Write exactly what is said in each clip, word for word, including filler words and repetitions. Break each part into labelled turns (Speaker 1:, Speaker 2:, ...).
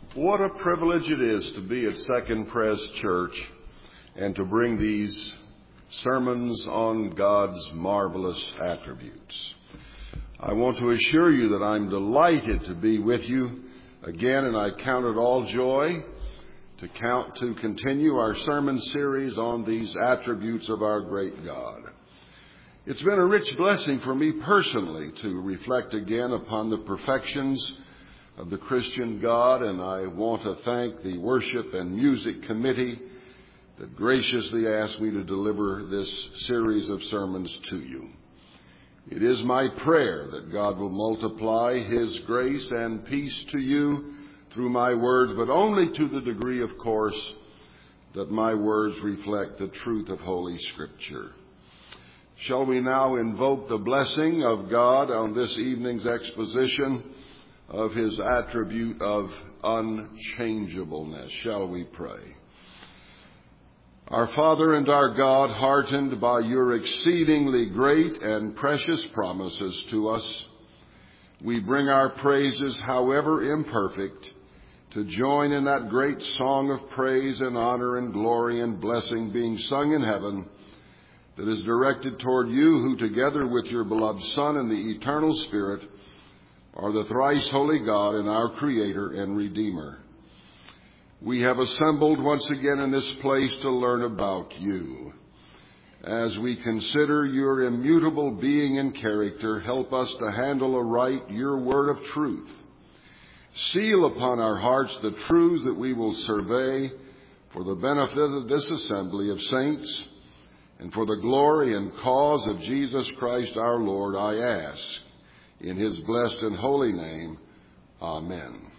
Speaker 1: What a privilege it is to be at Second Pres Church and to bring these sermons on God's marvelous attributes. I want to assure you that I'm delighted to be with you again, and I count it all joy to count to continue our sermon series on these attributes of our great God. It's been a rich blessing for me personally to reflect again upon the perfections of the Christian God, and I want to thank the Worship and Music Committee that graciously asked me to deliver this series of sermons to you. It is my prayer that God will multiply His grace and peace to you through my words, but only to the degree, of course, that my words reflect the truth of Holy Scripture. Shall we now invoke the blessing of God on this evening's exposition of His attribute of unchangeableness? Shall we pray? Our Father and our God, heartened by your exceedingly great and precious promises to us, we bring our praises, however imperfect, to join in that great song of praise and honor and glory and blessing being sung in heaven that is directed toward you, who together with your beloved Son and the eternal Spirit are the thrice holy God and our Creator and Redeemer. We have assembled once again in this place to learn about you. As we consider your immutable being and character, help us to handle aright your word of truth. Seal upon our hearts the truths that we will survey for the benefit of this assembly of saints, and for the glory and cause of Jesus Christ our Lord, I ask, in His blessed and holy name, Amen.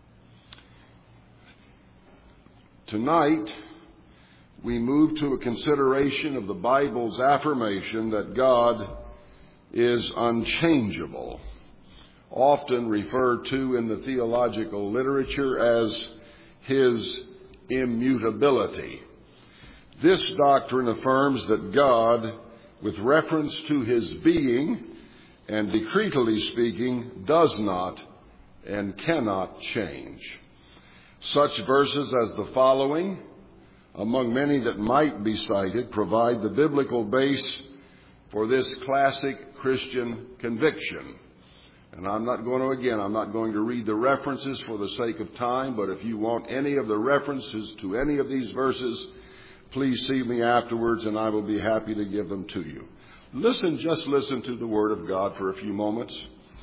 Speaker 1: Tonight, we move to a consideration of the Bible's affirmation that God is unchangeable, often referred to in the theological literature as His immutability. This doctrine affirms that God, with reference to His being and decretally speaking, does not and cannot change. Such verses as the following, among many that might be cited, provide the biblical base for this classic Christian conviction. And I'm not going to, again, I'm not going to read the references for the sake of time, but if you want any of the references to any of these verses, please see me afterwards and I will be happy to give them to you. Listen, just listen to the Word of God for a few moments.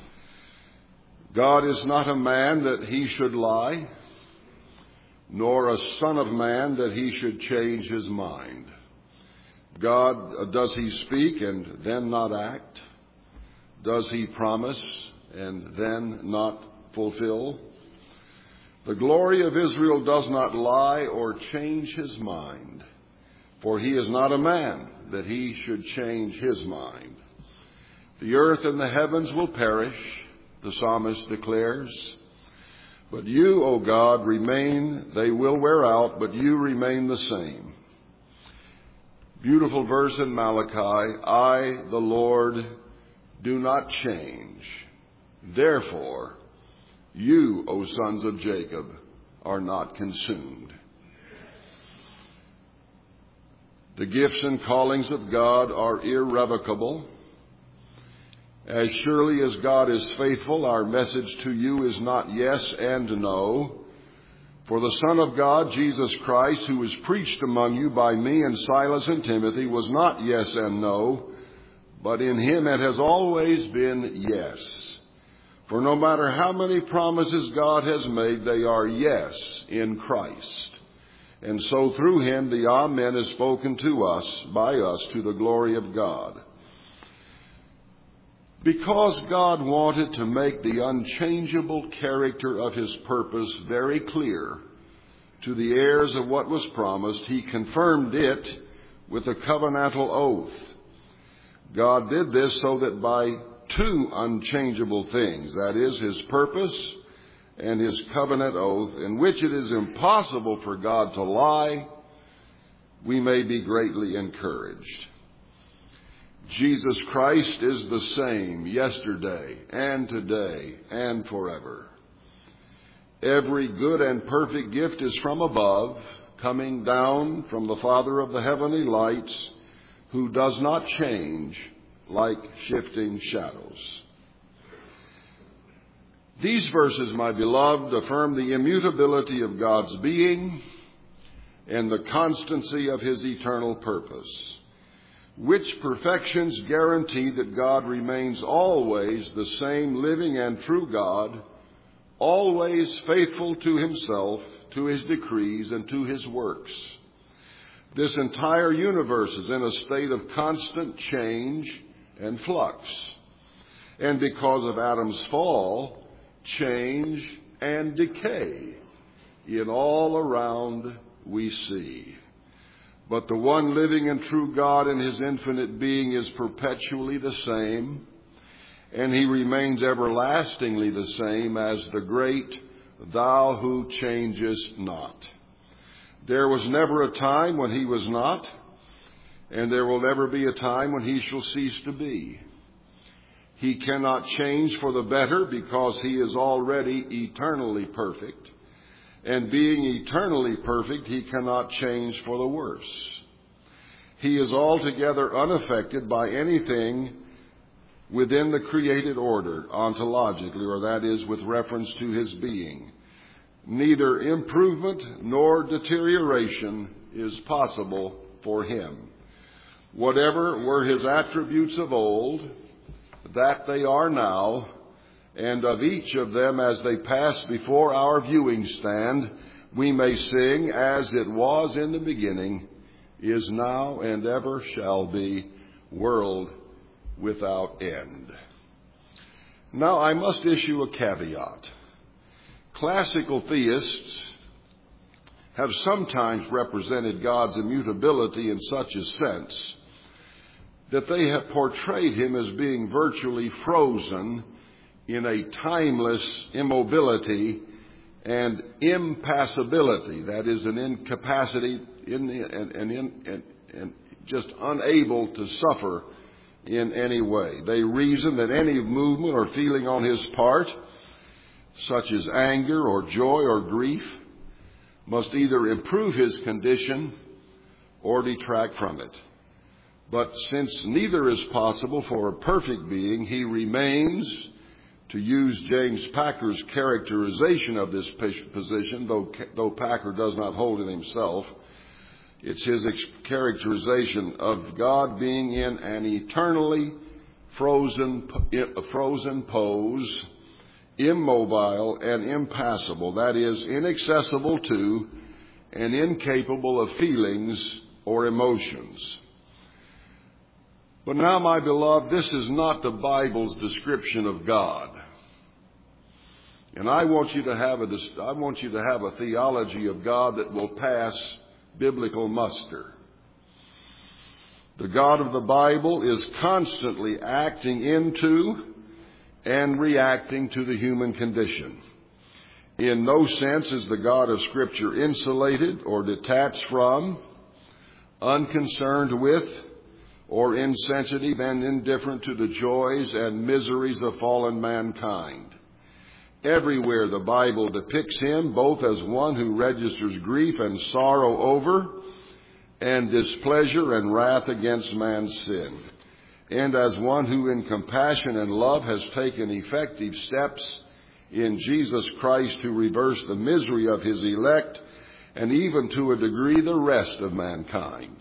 Speaker 1: God is not a man that He should lie, nor a son of man that He should change His mind. God, does He speak and then not act? Does He promise and then not fulfill? The glory of Israel does not lie or change His mind, for He is not a man that He should change His mind. The earth and the heavens will perish, the psalmist declares, but you, O God, remain. They will wear out, but you remain the same. Beautiful verse in Malachi, I, the Lord, do not change. Therefore, you, O sons of Jacob, are not consumed. The gifts and callings of God are irrevocable. As surely as God is faithful, our message to you is not yes and no. For the Son of God, Jesus Christ, who was preached among you by me and Silas and Timothy, was not yes and no, but in Him it has always been yes. For no matter how many promises God has made, they are yes in Christ. And so through Him the Amen is spoken to us, by us, to the glory of God. Because God wanted to make the unchangeable character of His purpose very clear to the heirs of what was promised, He confirmed it with a covenantal oath. God did this so that by two unchangeable things, that is, His purpose and His covenant oath, in which it is impossible for God to lie, we may be greatly encouraged. Jesus Christ is the same yesterday and today and forever. Every good and perfect gift is from above, coming down from the Father of the heavenly lights, who does not change like shifting shadows. These verses, my beloved, affirm the immutability of God's being and the constancy of his eternal purpose, which perfections guarantee that God remains always the same living and true God, always faithful to himself, to his decrees, and to his works. This entire universe is in a state of constant change and flux. And because of Adam's fall, change and decay in all around we see. But the one living and true God in his infinite being is perpetually the same, and he remains everlastingly the same as the great Thou who changest not. There was never a time when he was not, and there will never be a time when he shall cease to be. He cannot change for the better because he is already eternally perfect. And being eternally perfect, he cannot change for the worse. He is altogether unaffected by anything within the created order, ontologically, or that is, with reference to his being. Neither improvement nor deterioration is possible for him. Whatever were his attributes of old, that they are now, and of each of them as they pass before our viewing stand, we may sing, as it was in the beginning, is now, and ever shall be, world without end. Now I must issue a caveat. Classical theists have sometimes represented God's immutability in such a sense that they have portrayed him as being virtually frozen in a timeless immobility and impassibility, that is, an incapacity in the, and, and, in, and, and just unable to suffer in any way. They reason that any movement or feeling on his part, such as anger or joy or grief, must either improve his condition or detract from it. But since neither is possible for a perfect being, he remains, to use James Packer's characterization of this position, though, though Packer does not hold it himself, it's his characterization of God being in an eternally frozen, frozen pose, immobile and impassible, that is, inaccessible to and incapable of feelings or emotions. But now, my beloved, this is not the Bible's description of God. And I want you to have a, I want you to have a theology of God that will pass biblical muster. The God of the Bible is constantly acting into and reacting to the human condition. In no sense is the God of Scripture insulated or detached from, unconcerned with, or insensitive and indifferent to the joys and miseries of fallen mankind. Everywhere the Bible depicts him both as one who registers grief and sorrow over, and displeasure and wrath against man's sin, and as one who in compassion and love has taken effective steps in Jesus Christ to reverse the misery of his elect, and even to a degree the rest of mankind.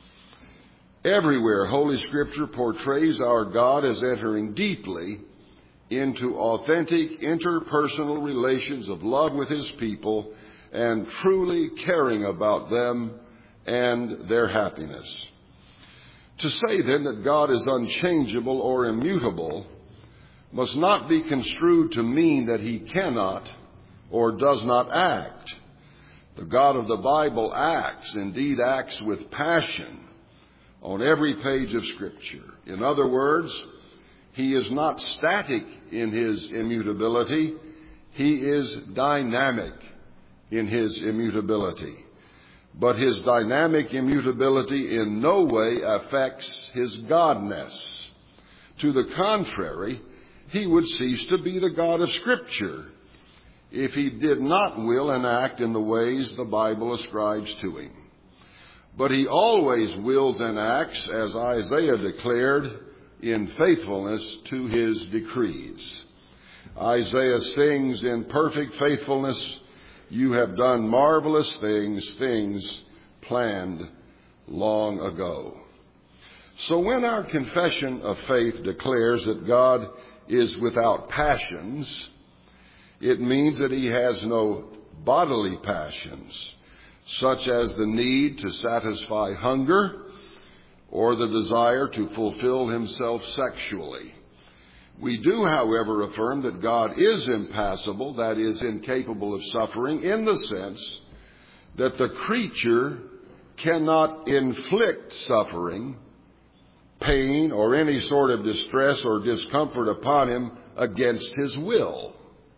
Speaker 1: Everywhere Holy Scripture portrays our God as entering deeply into authentic interpersonal relations of love with his people and truly caring about them and their happiness. To say then that God is unchangeable or immutable must not be construed to mean that he cannot or does not act. The God of the Bible acts, indeed acts with passion, on every page of Scripture. In other words, he is not static in his immutability. He is dynamic in his immutability. But his dynamic immutability in no way affects his godness. To the contrary, he would cease to be the God of Scripture if he did not will and act in the ways the Bible ascribes to him. But he always wills and acts, as Isaiah declared, in faithfulness to his decrees. Isaiah sings, in perfect faithfulness, you have done marvelous things, things planned long ago. So when our confession of faith declares that God is without passions, it means that he has no bodily passions, such as the need to satisfy hunger or the desire to fulfill himself sexually. We do, however, affirm that God is impassible, that is, incapable of suffering, in the sense that the creature cannot inflict suffering, pain, or any sort of distress or discomfort upon him against his will.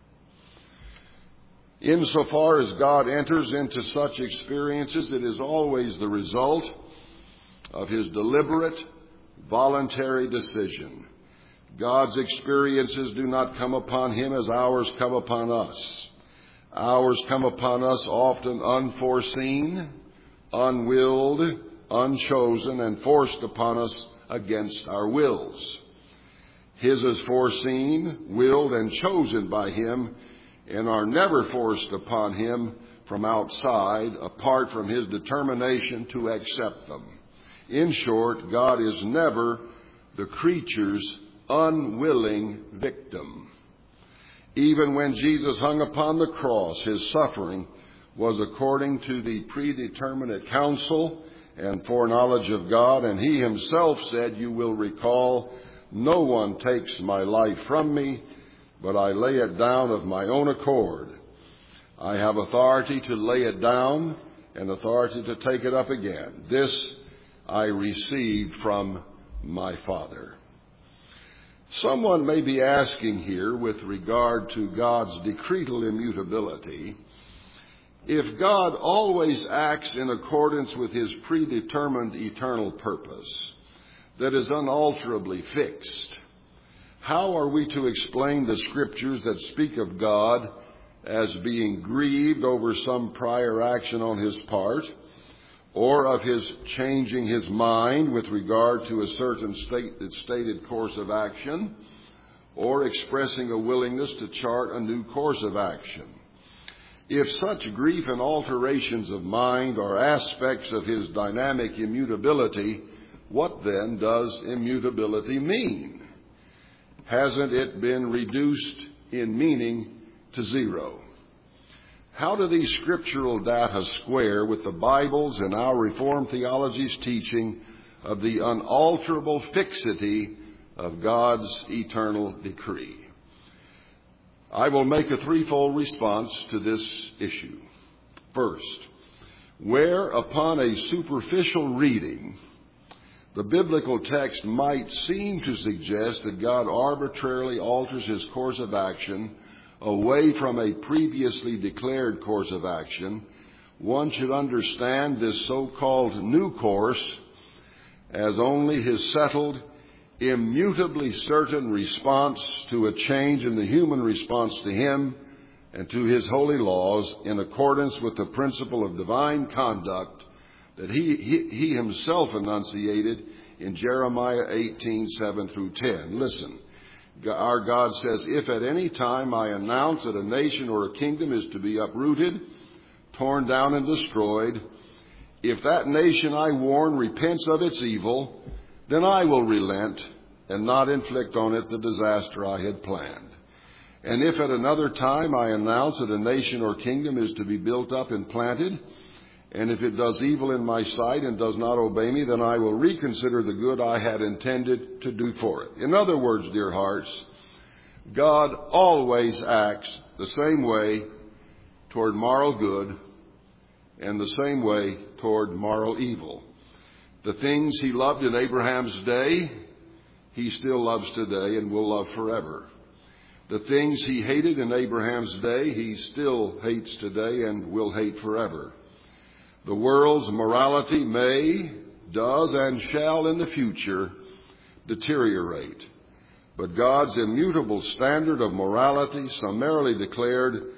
Speaker 1: Insofar as God enters into such experiences, it is always the result of his deliberate, voluntary decision. God's experiences do not come upon him as ours come upon us. Ours come upon us often unforeseen, unwilled, unchosen, and forced upon us against our wills. His is foreseen, willed, and chosen by him, and are never forced upon him from outside, apart from his determination to accept them. In short, God is never the creature's unwilling victim. Even when Jesus hung upon the cross, his suffering was according to the predeterminate counsel and foreknowledge of God, and he himself said, you will recall, no one takes my life from me, but I lay it down of my own accord. I have authority to lay it down and authority to take it up again. This I received from my Father. Someone may be asking here, with regard to God's decretal immutability, if God always acts in accordance with his predetermined eternal purpose that is unalterably fixed, how are we to explain the scriptures that speak of God as being grieved over some prior action on his part, or of his changing his mind with regard to a certain state, stated course of action, or expressing a willingness to chart a new course of action? If such grief and alterations of mind are aspects of his dynamic immutability, what then does immutability mean? Hasn't it been reduced in meaning to zero? How do these scriptural data square with the Bible's and our Reformed theology's teaching of the unalterable fixity of God's eternal decree? I will make a threefold response to this issue. First, where upon a superficial reading, the biblical text might seem to suggest that God arbitrarily alters his course of action away from a previously declared course of action, one should understand this so-called new course as only his settled, immutably certain response to a change in the human response to him and to his holy laws, in accordance with the principle of divine conduct that he, he, he himself enunciated in Jeremiah eighteen, seven through ten. Listen. Our God says, if at any time I announce that a nation or a kingdom is to be uprooted, torn down and destroyed, if that nation I warn repents of its evil, then I will relent and not inflict on it the disaster I had planned. And if at another time I announce that a nation or kingdom is to be built up and planted, and if it does evil in my sight and does not obey me, then I will reconsider the good I had intended to do for it. In other words, dear hearts, God always acts the same way toward moral good and the same way toward moral evil. The things he loved in Abraham's day, he still loves today and will love forever. The things he hated in Abraham's day, he still hates today and will hate forever. The world's morality may, does, and shall in the future deteriorate. But God's immutable standard of morality, summarily declared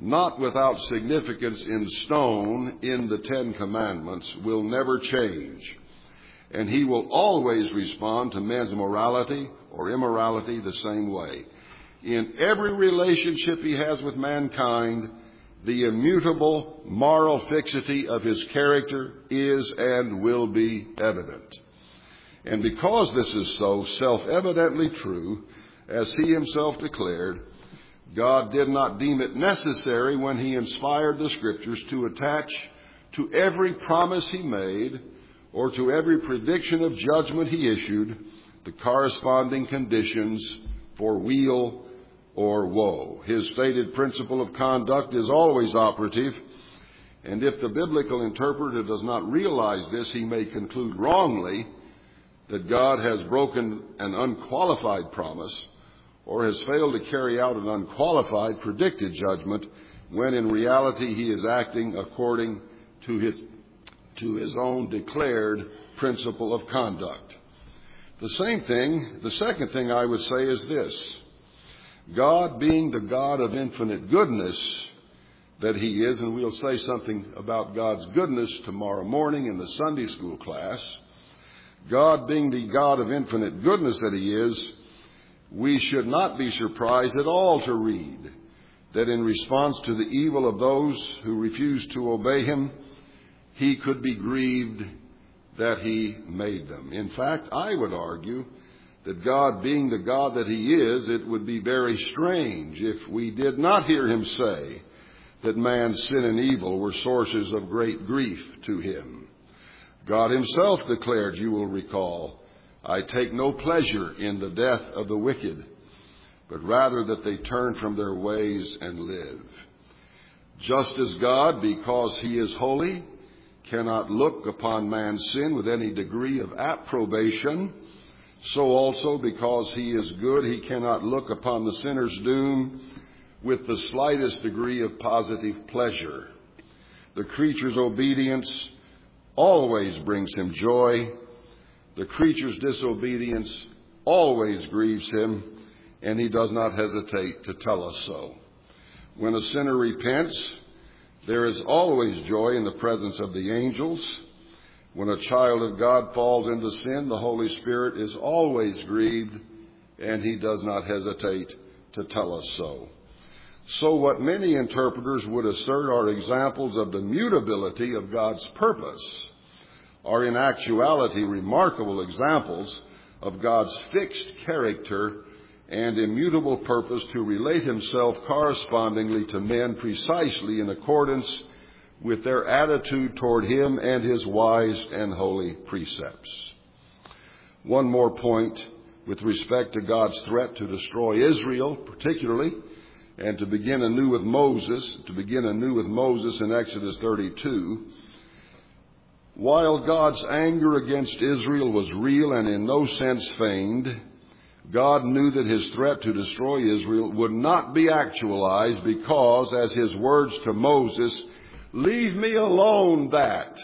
Speaker 1: not without significance in stone in the Ten Commandments, will never change. And he will always respond to men's morality or immorality the same way. In every relationship he has with mankind, the immutable moral fixity of his character is and will be evident. And because this is so self-evidently true, as he himself declared, God did not deem it necessary when he inspired the Scriptures to attach to every promise he made or to every prediction of judgment he issued the corresponding conditions for weal or woe. His stated principle of conduct is always operative, and if the biblical interpreter does not realize this, he may conclude wrongly that God has broken an unqualified promise or has failed to carry out an unqualified predicted judgment, when in reality he is acting according to his, to his own declared principle of conduct. The same thing, the second thing I would say is this: God, being the God of infinite goodness that he is, and we'll say something about God's goodness tomorrow morning in the Sunday school class, God being the God of infinite goodness that he is, we should not be surprised at all to read that in response to the evil of those who refuse to obey him, he could be grieved that he made them. In fact, I would argue that God being the God that he is, it would be very strange if we did not hear him say that man's sin and evil were sources of great grief to him. God himself declared, you will recall, I take no pleasure in the death of the wicked, but rather that they turn from their ways and live. Just as God, because he is holy, cannot look upon man's sin with any degree of approbation, so also because he is good, he cannot look upon the sinner's doom with the slightest degree of positive pleasure. The creature's obedience always brings him joy. The creature's disobedience always grieves him, and he does not hesitate to tell us so. When a sinner repents, there is always joy in the presence of the angels. When a child of God falls into sin, the Holy Spirit is always grieved, and he does not hesitate to tell us so. So what many interpreters would assert are examples of the mutability of God's purpose are in actuality remarkable examples of God's fixed character and immutable purpose to relate himself correspondingly to men precisely in accordance with their attitude toward him and his wise and holy precepts. One more point with respect to God's threat to destroy Israel, particularly, and to begin anew with Moses, to begin anew with Moses in Exodus thirty-two. While God's anger against Israel was real and in no sense feigned, God knew that his threat to destroy Israel would not be actualized because, as his words to Moses, leave me alone, that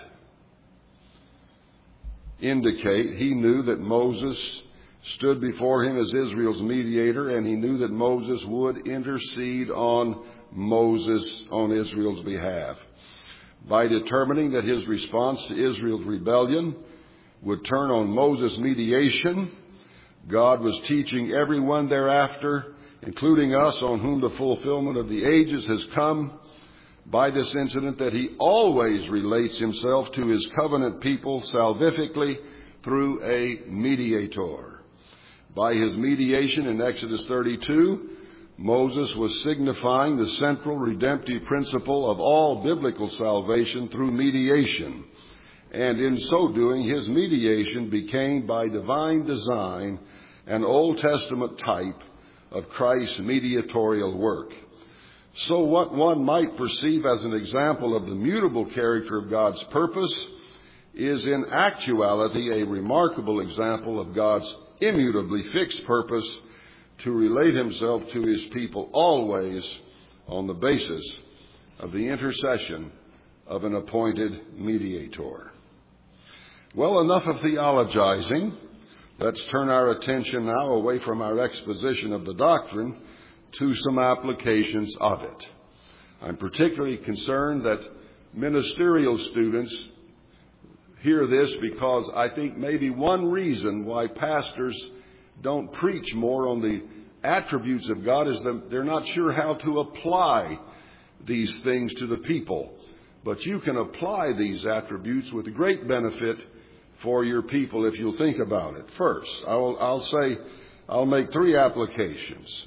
Speaker 1: indicate, he knew that Moses stood before him as Israel's mediator, and he knew that Moses would intercede on Moses, on Israel's behalf. By determining that his response to Israel's rebellion would turn on Moses' mediation, God was teaching everyone thereafter, including us on whom the fulfillment of the ages has come, by this incident that he always relates himself to his covenant people salvifically through a mediator. By his mediation in Exodus thirty-two, Moses was signifying the central redemptive principle of all biblical salvation through mediation. And in so doing, his mediation became, by divine design, an Old Testament type of Christ's mediatorial work. So what one might perceive as an example of the mutable character of God's purpose is in actuality a remarkable example of God's immutably fixed purpose to relate himself to his people always on the basis of the intercession of an appointed mediator. Well, enough of theologizing. Let's turn our attention now away from our exposition of the doctrine to some applications of it. I'm particularly concerned that ministerial students hear this, because I think maybe one reason why pastors don't preach more on the attributes of God is that they're not sure how to apply these things to the people. But you can apply these attributes with great benefit for your people if you'll think about it. First, I'll, I'll say, I'll make three applications.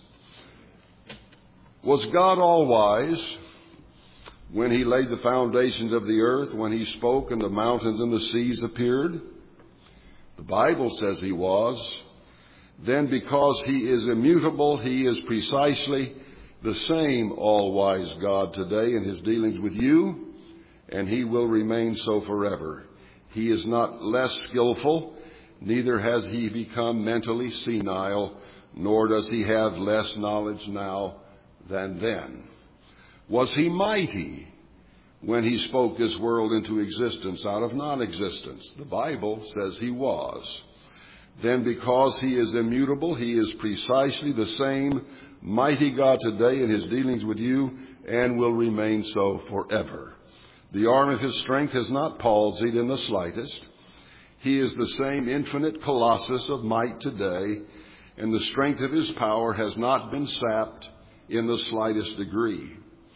Speaker 1: Was God all-wise when he laid the foundations of the earth, when he spoke and the mountains and the seas appeared? The Bible says he was. Then because he is immutable, he is precisely the same all-wise God today in his dealings with you, and he will remain so forever. He is not less skillful, neither has he become mentally senile, nor does he have less knowledge now than then. Was he mighty when he spoke this world into existence out of non-existence? The Bible says he was. Then because he is immutable, he is precisely the same mighty God today in his dealings with you, and will remain so forever. The arm of his strength has not palsied in the slightest. He is the same infinite colossus of might today, and the strength of his power has not been sapped in the slightest degree.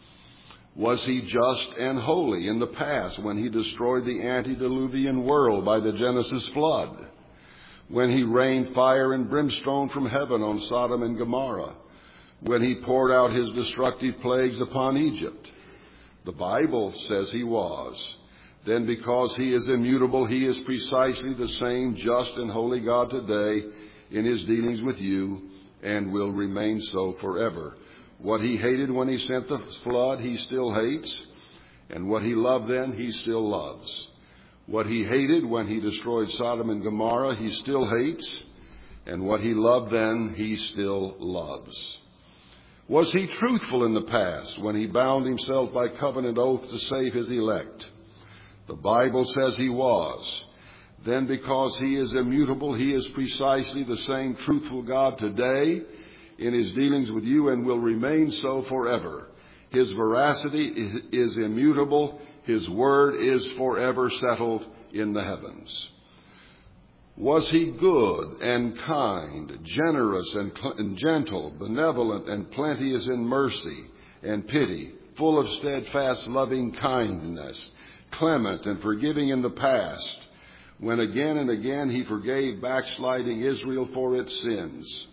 Speaker 1: Was he just and holy in the past when he destroyed the antediluvian world by the Genesis flood? When he rained fire and brimstone from heaven on Sodom and Gomorrah? When he poured out his destructive plagues upon Egypt? The Bible says he was. Then because he is immutable, he is precisely the same just and holy God today in his dealings with you, and will remain so forever. What he hated when he sent the flood, he still hates. And what he loved then, he still loves. What he hated when he destroyed Sodom and Gomorrah, he still hates. And what he loved then, he still loves. Was he truthful in the past when he bound himself by covenant oath to save his elect? The Bible says he was. Then because he is immutable, he is precisely the same truthful God today in his dealings with you, and will remain so forever. His veracity is immutable. His word is forever settled in the heavens. Was he good and kind, generous and, cl- and gentle, benevolent and plenteous in mercy and pity, full of steadfast loving kindness, clement and forgiving in the past, when again and again he forgave backsliding Israel for its sins?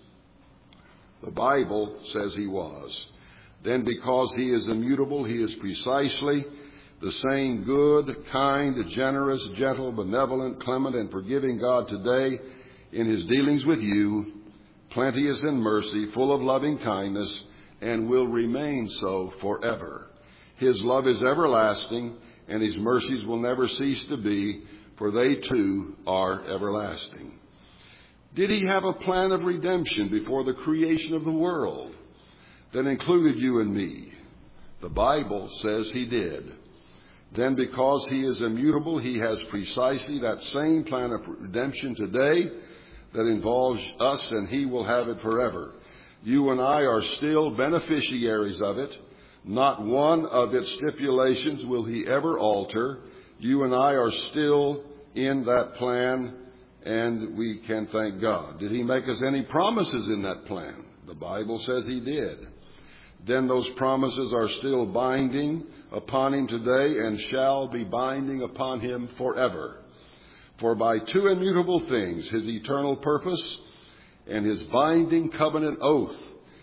Speaker 1: The Bible says he was. Then because he is immutable, he is precisely the same good, kind, generous, gentle, benevolent, clement, and forgiving God today in his dealings with you, plenteous in mercy, full of loving kindness, and will remain so forever. His love is everlasting, and his mercies will never cease to be, for they too are everlasting. Did he have a plan of redemption before the creation of the world that included you and me? The Bible says he did. Then because he is immutable, he has precisely that same plan of redemption today that involves us, and he will have it forever. You and I are still beneficiaries of it. Not one of its stipulations will he ever alter. You and I are still in that plan, and we can thank God. Did he make us any promises in that plan? The Bible says he did. Then those promises are still binding upon him today, and shall be binding upon him forever. For by two immutable things, his eternal purpose and his binding covenant oath,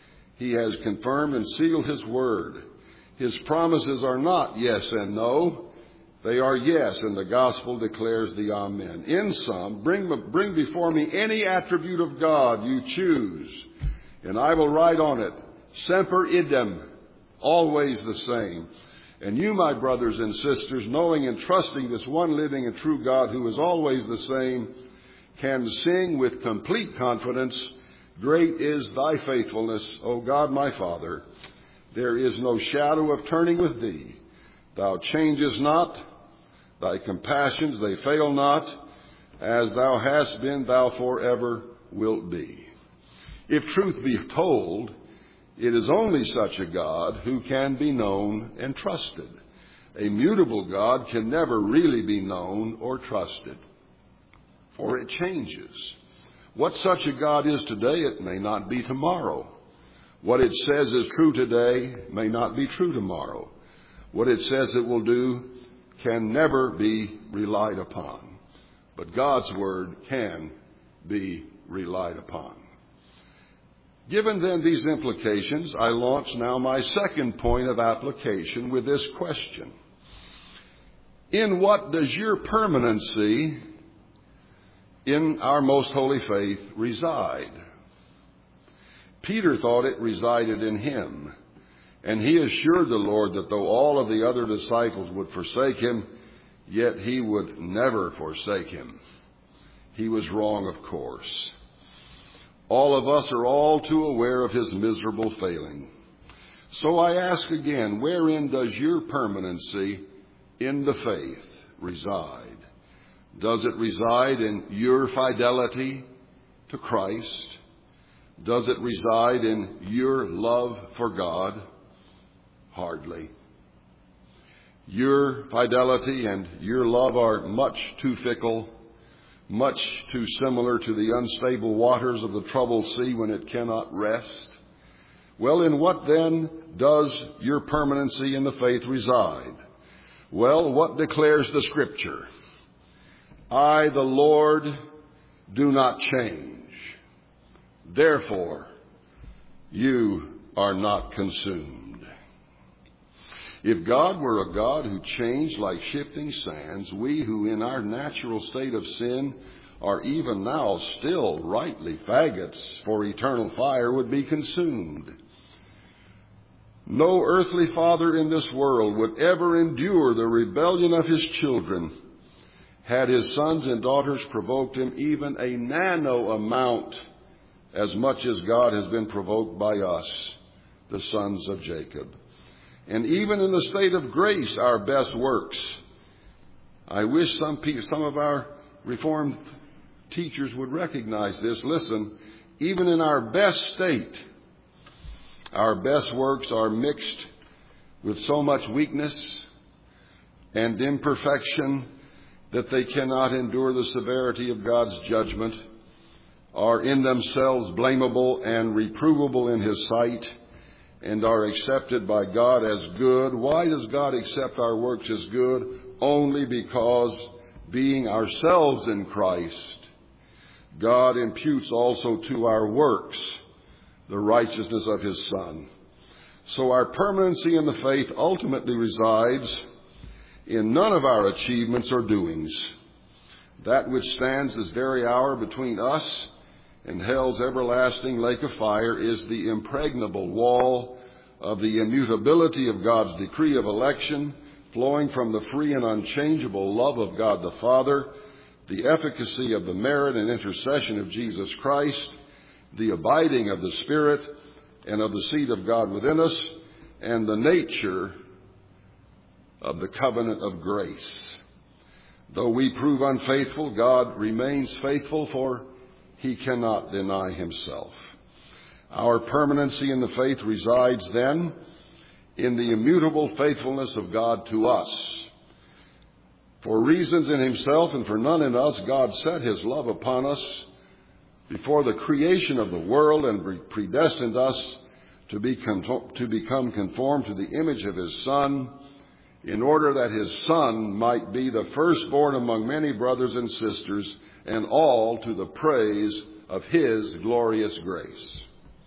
Speaker 1: he has confirmed and sealed his word. His promises are not yes and no. They are yes, and the gospel declares the amen. In sum, bring, bring before me any attribute of God you choose, and I will write on it, semper idem, always the same. And you, my brothers and sisters, knowing and trusting this one living and true God who is always the same, can sing with complete confidence, great is thy faithfulness, O God my Father. There is no shadow of turning with thee. Thou changest not. Thy compassions, they fail not. As thou hast been, thou forever wilt be. If truth be told, It is only such a God who can be known and trusted. A mutable God can never really be known or trusted, for it changes. What such a God is today, it may not be tomorrow. What it says is true today may not be true tomorrow. What it says it will do can never be relied upon. But God's word can be relied upon. Given then these implications, I launch now my second point of application with this question. In what does your permanency in our most holy faith reside? Peter thought it resided in him, and he assured the Lord that though all of the other disciples would forsake him, yet he would never forsake him. He was wrong, of course. All of us are all too aware of his miserable failing. So I ask again, wherein does your permanency in the faith reside? Does it reside in your fidelity to Christ? Does it reside in your love for God? Hardly. Your fidelity and your love are much too fickle, much too similar to the unstable waters of the troubled sea when it cannot rest. Well, in what then does your permanency in the faith reside? Well, what declares the Scripture? I, the Lord, do not change. Therefore, you are not consumed. If God were a God who changed like shifting sands, we who in our natural state of sin are even now still rightly faggots for eternal fire would be consumed. No earthly father in this world would ever endure the rebellion of his children had his sons and daughters provoked him even a nano amount as much as God has been provoked by us, the sons of Jacob. And even in the state of grace, our best works. I wish some people, some of our Reformed teachers would recognize this. Listen, even in our best state, our best works are mixed with so much weakness and imperfection that they cannot endure the severity of God's judgment, are in themselves blamable and reprovable in his sight, and are accepted by God as good. Why does God accept our works as good? Only because, being ourselves in Christ, God imputes also to our works the righteousness of his Son. So our permanency in the faith ultimately resides in none of our achievements or doings. That which stands this very hour between us and hell's everlasting lake of fire is the impregnable wall of the immutability of God's decree of election, flowing from the free and unchangeable love of God the Father, the efficacy of the merit and intercession of Jesus Christ, the abiding of the Spirit and of the seed of God within us, and the nature of the covenant of grace. Though we prove unfaithful, God remains faithful, for he cannot deny himself. Our permanency in the faith resides then in the immutable faithfulness of God to us. For reasons in himself and for none in us, God set his love upon us before the creation of the world and predestined us to, be con- to become conformed to the image of his Son, in order that his Son might be the firstborn among many brothers and sisters, and all to the praise of his glorious grace.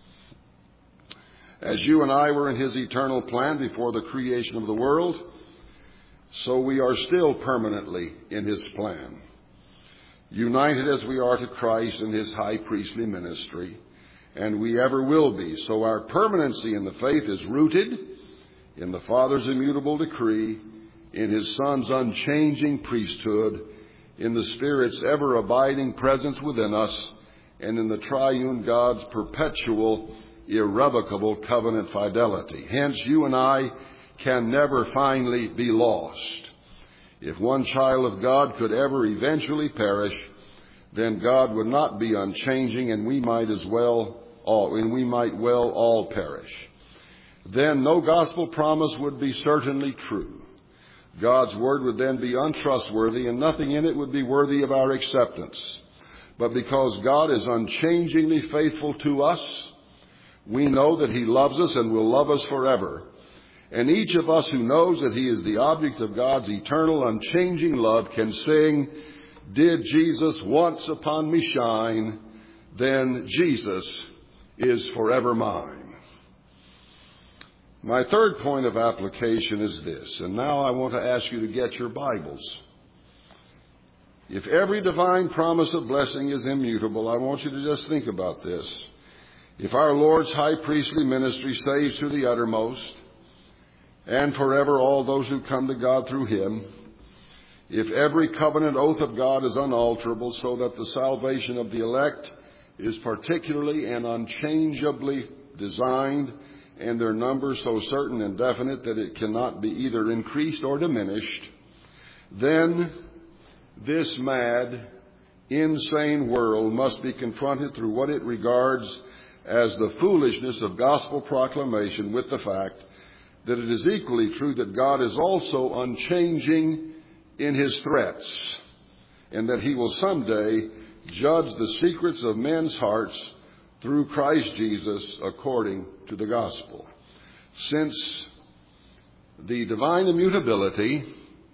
Speaker 1: As you and I were in his eternal plan before the creation of the world, so we are still permanently in his plan. United as we are to Christ in his high priestly ministry, and we ever will be. So our permanency in the faith is rooted in the Father's immutable decree, in his Son's unchanging priesthood, in the Spirit's ever-abiding presence within us, and in the triune God's perpetual, irrevocable covenant fidelity. Hence, you and I can never finally be lost. If one child of God could ever eventually perish, then God would not be unchanging, and we might as well all, and we might well all perish. Then no gospel promise would be certainly true. God's word would then be untrustworthy, and nothing in it would be worthy of our acceptance. But because God is unchangingly faithful to us, we know that He loves us and will love us forever. And each of us who knows that He is the object of God's eternal, unchanging love can sing, "Did Jesus once upon me shine, then Jesus is forever mine." My third point of application is this, and now I want to ask you to get your Bibles. If every divine promise of blessing is immutable, I want you to just think about this. If our Lord's high priestly ministry saves to the uttermost, and forever all those who come to God through Him, if every covenant oath of God is unalterable, so that the salvation of the elect is particularly and unchangeably designed, and their number so certain and definite that it cannot be either increased or diminished, then this mad, insane world must be confronted through what it regards as the foolishness of gospel proclamation with the fact that it is equally true that God is also unchanging in His threats, and that He will someday judge the secrets of men's hearts through Christ Jesus according to the gospel. Since the divine immutability,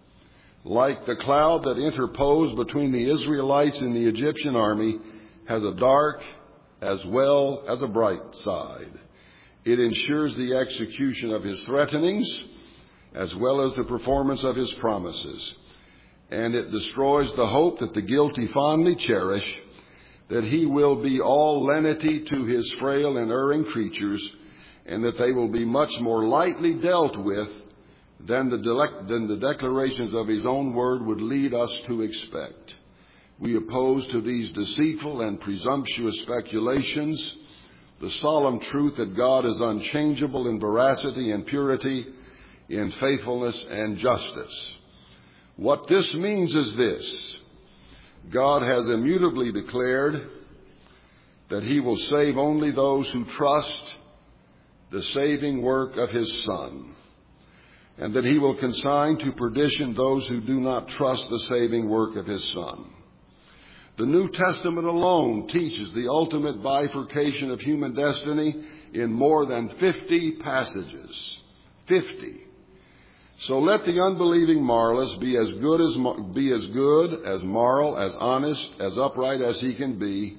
Speaker 1: like the cloud that interposed between the Israelites and the Egyptian army, has a dark as well as a bright side. It ensures the execution of His threatenings as well as the performance of His promises. And it destroys the hope that the guilty fondly cherish, that He will be all lenity to His frail and erring creatures, and that they will be much more lightly dealt with than the, de- than the declarations of His own word would lead us to expect. We oppose to these deceitful and presumptuous speculations the solemn truth that God is unchangeable in veracity and purity, in faithfulness and justice. What this means is this: God has immutably declared that He will save only those who trust the saving work of His Son, and that He will consign to perdition those who do not trust the saving work of His Son. The New Testament alone teaches the ultimate bifurcation of human destiny in more than fifty passages. Fifty. So let the unbelieving moralist be as good as be as good, as moral, as honest, as upright as he can be.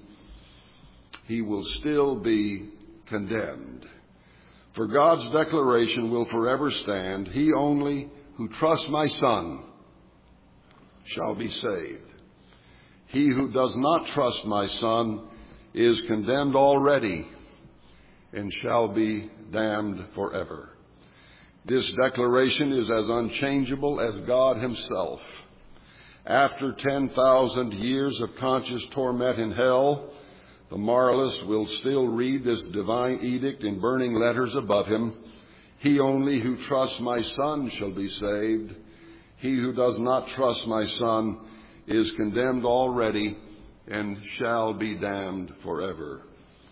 Speaker 1: He will still be condemned. For God's declaration will forever stand: "He only who trusts my Son shall be saved. He who does not trust my Son is condemned already and shall be damned forever." This declaration is as unchangeable as God Himself. After ten thousand years of conscious torment in hell, the moralist will still read this divine edict in burning letters above him: "He only who trusts my Son shall be saved. He who does not trust my Son is condemned already and shall be damned forever."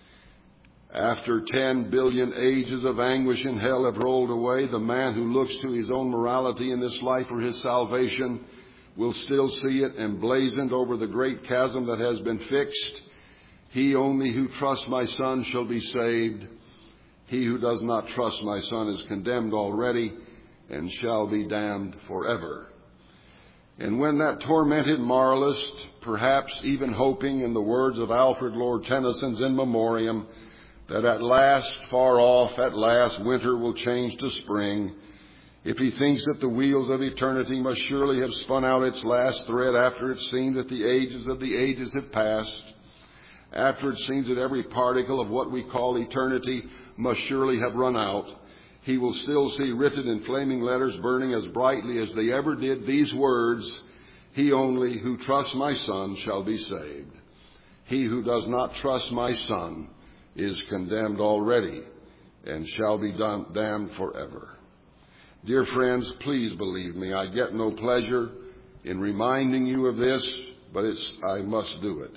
Speaker 1: After ten billion ages of anguish in hell have rolled away, the man who looks to his own morality in this life for his salvation will still see it emblazoned over the great chasm that has been fixed: "He only who trusts my Son shall be saved. He who does not trust my Son is condemned already and shall be damned forever." And when that tormented moralist, perhaps even hoping in the words of Alfred Lord Tennyson's In Memoriam, that at last, far off, at last, winter will change to spring, if he thinks that the wheels of eternity must surely have spun out its last thread after it seems that the ages of the ages have passed, after it seems that every particle of what we call eternity must surely have run out, he will still see written in flaming letters burning as brightly as they ever did these words: "He only who trusts my Son shall be saved. He who does not trust my Son is condemned already and shall be damned forever." Dear friends, please believe me, I get no pleasure in reminding you of this, but it's, I must do it.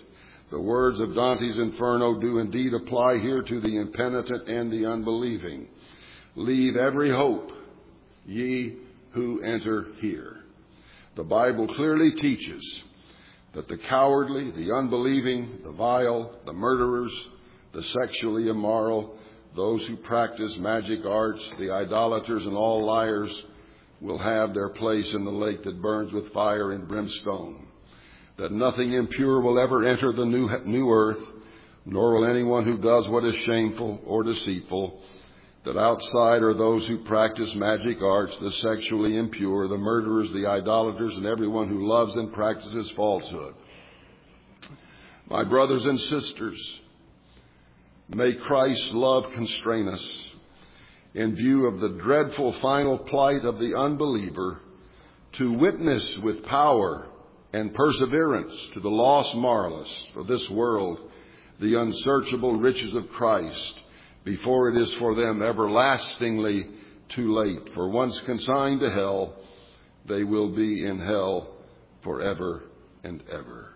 Speaker 1: The words of Dante's Inferno do indeed apply here to the impenitent and the unbelieving. Leave every hope, ye who enter here. The Bible clearly teaches that the cowardly, the unbelieving, the vile, the murderers, the sexually immoral, those who practice magic arts, the idolaters, and all liars will have their place in the lake that burns with fire and brimstone. That nothing impure will ever enter the new, new earth, nor will anyone who does what is shameful or deceitful. That outside are those who practice magic arts, the sexually impure, the murderers, the idolaters, and everyone who loves and practices falsehood. My brothers and sisters, may Christ's love constrain us, in view of the dreadful final plight of the unbeliever, to witness with power and perseverance to the lost moralists of this world the unsearchable riches of Christ, before it is for them everlastingly too late. For once consigned to hell, they will be in hell forever and ever.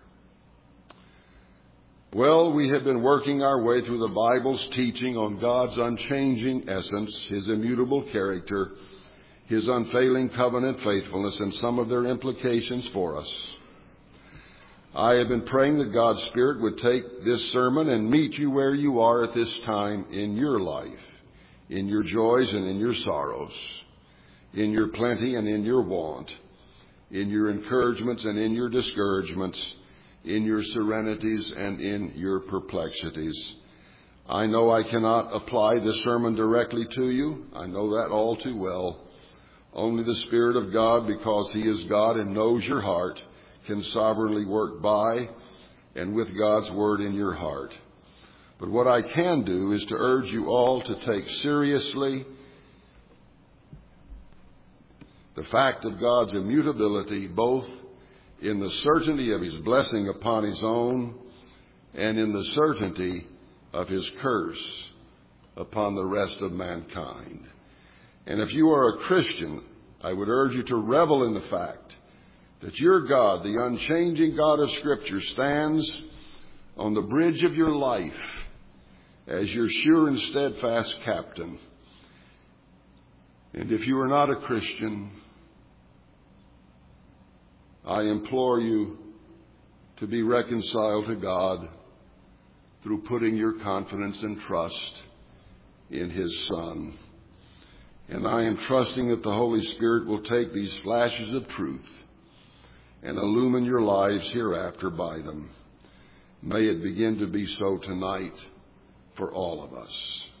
Speaker 1: Well, we have been working our way through the Bible's teaching on God's unchanging essence, His immutable character, His unfailing covenant faithfulness, and some of their implications for us. I have been praying that God's Spirit would take this sermon and meet you where you are at this time in your life, in your joys and in your sorrows, in your plenty and in your want, in your encouragements and in your discouragements, in your serenities and in your perplexities. I know I cannot apply this sermon directly to you. I know that all too well. Only the Spirit of God, because He is God and knows your heart, can sovereignly work by and with God's Word in your heart. But what I can do is to urge you all to take seriously the fact of God's immutability, both in the certainty of His blessing upon His own and in the certainty of His curse upon the rest of mankind. And if you are a Christian, I would urge you to revel in the fact that your God, the unchanging God of Scripture, stands on the bridge of your life as your sure and steadfast captain. And if you are not a Christian, I implore you to be reconciled to God through putting your confidence and trust in His Son. And I am trusting that the Holy Spirit will take these flashes of truth and illumine your lives hereafter by them. May it begin to be so tonight for all of us.